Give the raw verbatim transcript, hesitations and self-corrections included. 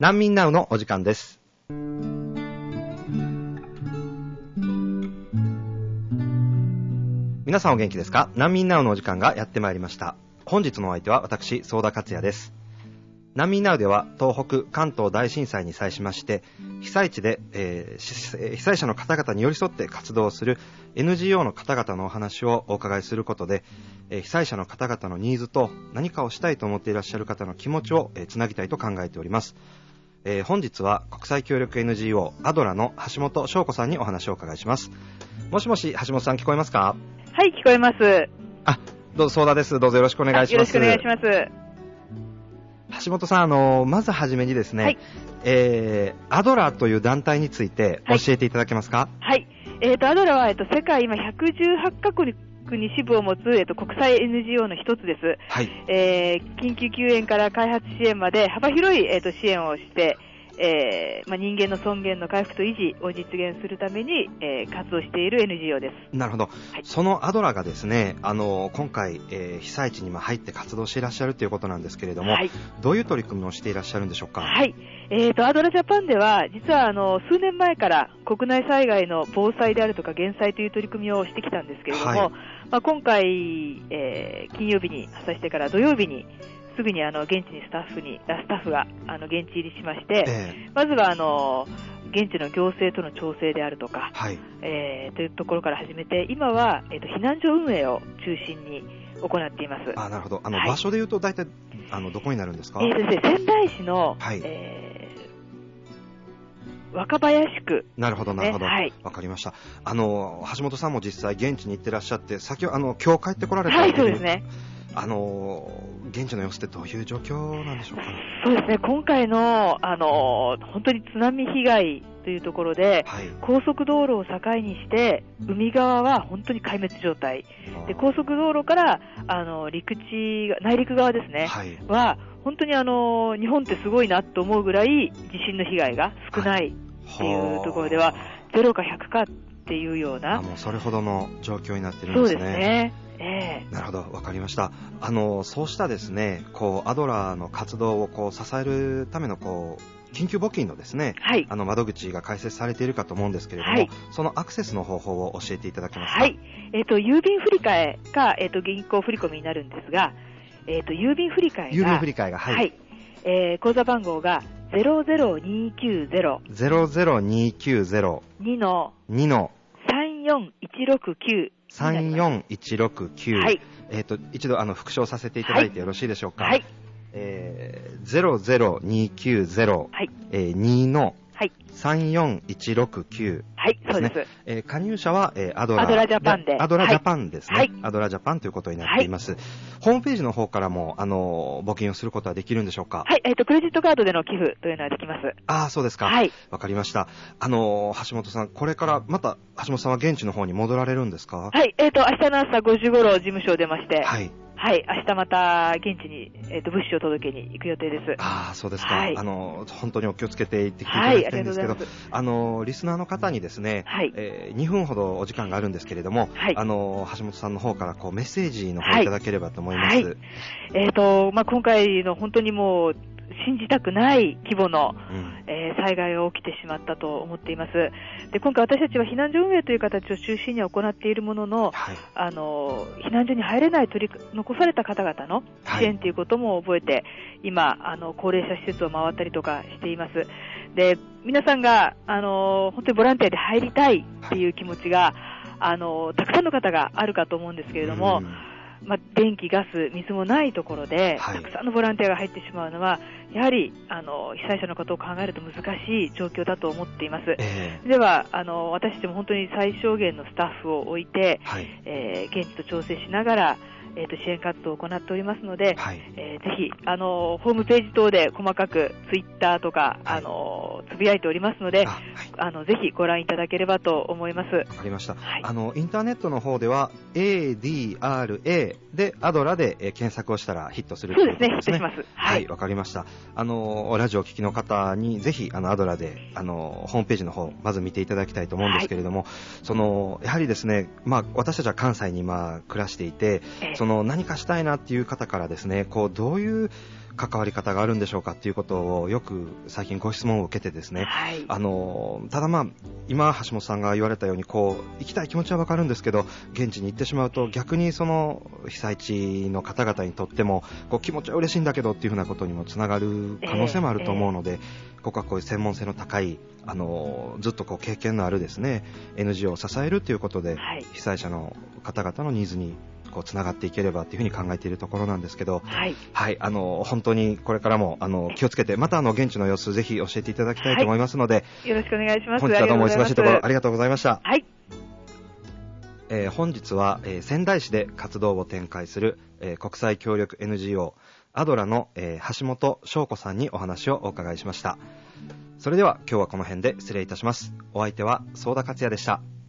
難民ナウのお時間です。皆さんお元気ですか？難民ナウのお時間がやってまいりました。本日のお相手は私、相田克也です。難民ナウでは東北関東大震災に際しまして被災地で、えー、被災者の方々に寄り添って活動する エヌジーオー の方々のお話をお伺いすることで、えー、被災者の方々のニーズと何かをしたいと思っていらっしゃる方の気持ちを、えー、つなぎたいと考えております。えー、本日は国際協力 エヌジーオー アドラの橋本翔子さんにお話をお伺いします。もしもし、橋本さん聞こえますか？ はい、聞こえます。 あ、どうぞ、相田です。どうぞよろしくお願いします。 よろしくお願いします。 橋本さん、あのまずはじめにですね、はい、えー、アドラという団体について教えていただけますか？ はい、はい、えーと、アドラは、えーと、世界今ひゃくじゅうはちカ国に支部を持つ、えーと、国際 エヌジーオー の一つです。はい、えー、緊急救援から開発支援まで幅広い、えーと、支援をして、えーまあ、人間の尊厳の回復と維持を実現するために、えー、活動している エヌジーオー です。 なるほど、はい、そのアドラがですね、あの今回、えー、被災地に入って活動していらっしゃるということなんですけれども、はい、どういう取り組みをしていらっしゃるんでしょうか？ はい、えーと、アドラジャパンでは実はあの数年前から国内災害の防災であるとか減災という取り組みをしてきたんですけれども、はい、まあ、今回、えー、金曜日に発災してから土曜日にすぐにあの現地にスタッフにスタッフがあの現地入りしまして、えー、まずはあの現地の行政との調整であるとか、はい、えー、というところから始めて、今は、えー、と避難所運営を中心に行っています。 あ、なるほど。あの、はい、場所でいうと大体あのどこになるんですか？ えーですね、仙台市の、はい、えー、若林区、ね。 なるほどなるほど、はい、わかりました。あの橋本さんも実際現地に行ってらっしゃって、先ほどあの今日帰ってこられた。 はい、そうですね。 あの現地の様子ってどういう状況なんでしょうか？ そうですね、今回の、あの本当に津波被害というところで、はい、高速道路を境にして海側は本当に壊滅状態で、高速道路からあの陸地内陸側ですね、はい、は本当にあの日本ってすごいなと思うぐらい地震の被害が少ないっていうところでは、はい、ゼロかひゃくかっていうような、 あ、もうそれほどの状況になってるんですね。 そうですね。えー、 なるほど、わかりました。あのそうしたですね、こうアドラーの活動をこう支えるためのこう緊急募金のですね、はい、あの窓口が開設されているかと思うんですけれども、はい、そのアクセスの方法を教えていただけますか？ はい、えーと、郵便振替か、えーと、銀行振込になるんですが、えーと、郵便振替が郵便振替が、はい、はい、 えー、口座番号がゼロゼロにきゅうゼロゼロゼロにきゅうゼロにのにのさんよんいちろくきゅうさんよんいちろくきゅう、はい、えーと、一度あの復唱させていただいてよろしいでしょうか？はい、えー、ゼロゼロにきゅうゼロ、はい、えー、にのさんよんいちろくきゅう、 はい、そうです。 えー、加入者は、えー、アドラアドラジャパンでアドラジャパンですね、はい、アドラジャパンということになっています、はい、ホームページの方からもあの募金をすることはできるんでしょうか？ はい、えーと、クレジットカードでの寄付というのはできます。 ああ、そうですか。はい、わかりました。あの橋本さん、これからまた橋本さんは現地の方に戻られるんですか？ はい、えーと明日の朝ごじ頃事務所を出まして、はい、はい、明日また現地に、えー、と物資を届けに行く予定です。 ああ、そうですか。はい、あの本当にお気をつけて行ってきていただきたいんですけど、はい、あのリスナーの方にですね、はい、えー、にふんほどお時間があるんですけれども、はい、あの橋本さんの方からこうメッセージの方いただければと思います。はいはい、 えーとまあ、今回の本当にもう信じたくない規模の、うん、えー、災害が起きてしまったと思っています。で、今回私たちは避難所運営という形を中心に行っているものの、はい、あの避難所に入れない取り残された方々の支援ということも覚えて、はい、今あの高齢者施設を回ったりとかしています。で、皆さんがあの本当にボランティアで入りたいっていう気持ちが、はい、あのたくさんの方があるかと思うんですけれども、まあ、電気、ガス、水もないところで、はい、たくさんのボランティアが入ってしまうのはやはりあの被災者のことを考えると難しい状況だと思っています、えー、ではあの私たちも本当に最小限のスタッフを置いて、はい、えー、現地と調整しながらえー、と支援活動を行っておりますので、はい、えー、ぜひあのホームページ等で細かくツイッターとか、はい、あのつぶやいておりますので、あ、はい、あのぜひご覧いただければと思います。 わかりました、はい、あのインターネットの方では エーディーアールエー でアドラで、えー、検索をしたらヒットするということですね。 そうですね、ヒットします。 はい、わ、はい、かりました。あのラジオを聞きの方にぜひあのアドラであのホームページの方まず見ていただきたいと思うんですけれども、はい、そのやはりですね、まあ、私たちは関西に今暮らしていて、えーその何かしたいなっていう方からですね、こうどういう関わり方があるんでしょうかっていうことをよく最近ご質問を受けてですね、 はい、 あのただまあ今橋本さんが言われたようにこう行きたい気持ちはわかるんですけど、現地に行ってしまうと逆にその被災地の方々にとってもこう気持ちは嬉しいんだけどっていうふうなことにもつながる可能性もあると思うので、えーえー、ここはこういう専門性の高いあのずっとこう経験のあるですね エヌジーオー を支えるということで、はい、被災者の方々のニーズにこうつながっていければというふうに考えているところなんですけど、はい、はい、あの本当にこれからもあの気をつけて、またあの現地の様子ぜひ教えていただきたいと思いますので、はい、 よろしくお願いします。 本日はどうもお忙しいところありがとうございました。 はい、 えー、本日は、えー、仙台市で活動を展開する、えー、国際協力 エヌジーオー アドラの、えー、橋本翔子さんにお話をお伺いしました。それでは今日はこの辺で失礼いたします。お相手は相田克也でした。